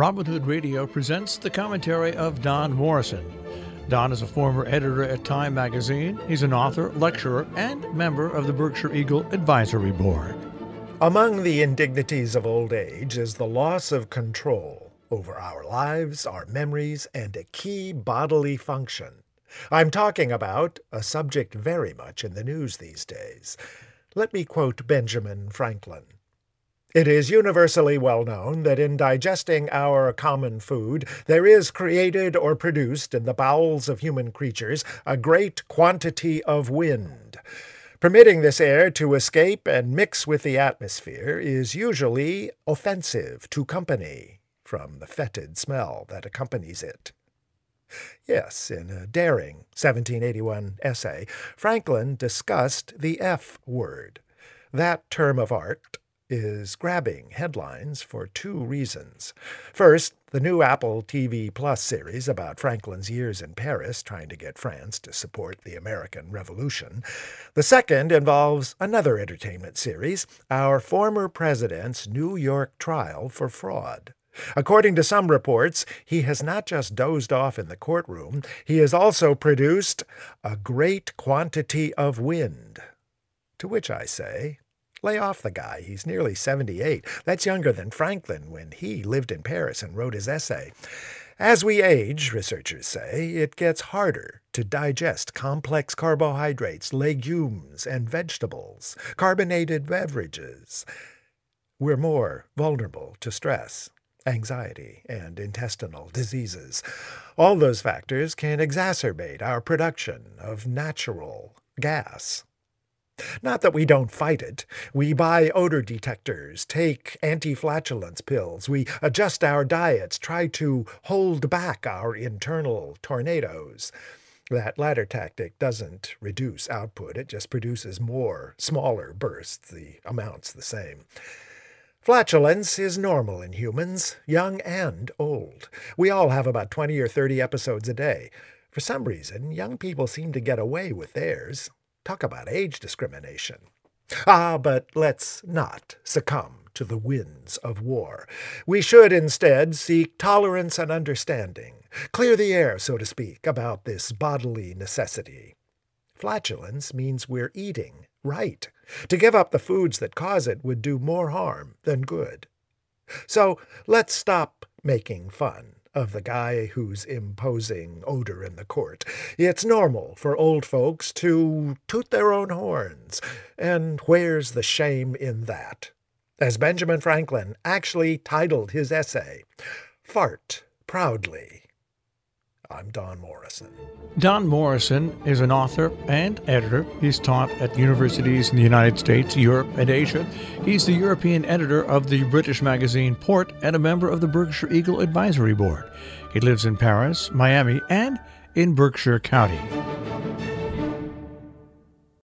Robin Hood Radio presents the commentary of Don Morrison. Don is a former editor at Time magazine. He's an author, lecturer, and member of the Berkshire Eagle Advisory Board. Among the indignities of old age is the loss of control over our lives, our memories, and a key bodily function. I'm talking about a subject very much in the news these days. Let me quote Benjamin Franklin. It is universally well known that in digesting our common food, there is created or produced in the bowels of human creatures a great quantity of wind. Permitting this air to escape and mix with the atmosphere is usually offensive to company, from the fetid smell that accompanies it. Yes, in a daring 1781 essay, Franklin discussed the F word. That term of art is grabbing headlines for two reasons. First, the new Apple TV Plus series about Franklin's years in Paris trying to get France to support the American Revolution. The second involves another entertainment series, our former president's New York trial for fraud. According to some reports, he has not just dozed off in the courtroom, he has also produced a great quantity of wind. To which I say, lay off the guy. He's nearly 78. That's younger than Franklin when he lived in Paris and wrote his essay. As we age, researchers say, it gets harder to digest complex carbohydrates, legumes, and vegetables, carbonated beverages. We're more vulnerable to stress, anxiety, and intestinal diseases. All those factors can exacerbate our production of natural gas. Not that we don't fight it. We buy odor detectors, take anti-flatulence pills, we adjust our diets, try to hold back our internal tornadoes. That latter tactic doesn't reduce output, it just produces more smaller bursts, the amount's the same. Flatulence is normal in humans, young and old. We all have about 20 or 30 episodes a day. For some reason, young people seem to get away with theirs. Talk about age discrimination. But let's not succumb to the winds of war. We should instead seek tolerance and understanding. Clear the air, so to speak, about this bodily necessity. Flatulence means we're eating right. To give up the foods that cause it would do more harm than good. So let's stop making fun of the guy who's imposing odor in the court. It's normal for old folks to toot their own horns, and where's the shame in that? As Benjamin Franklin actually titled his essay, Fart Proudly. I'm Don Morrison. Don Morrison is an author and editor. He's taught at universities in the United States, Europe, and Asia. He's the European editor of the British magazine Port and a member of the Berkshire Eagle Advisory Board. He lives in Paris, Miami, and in Berkshire County.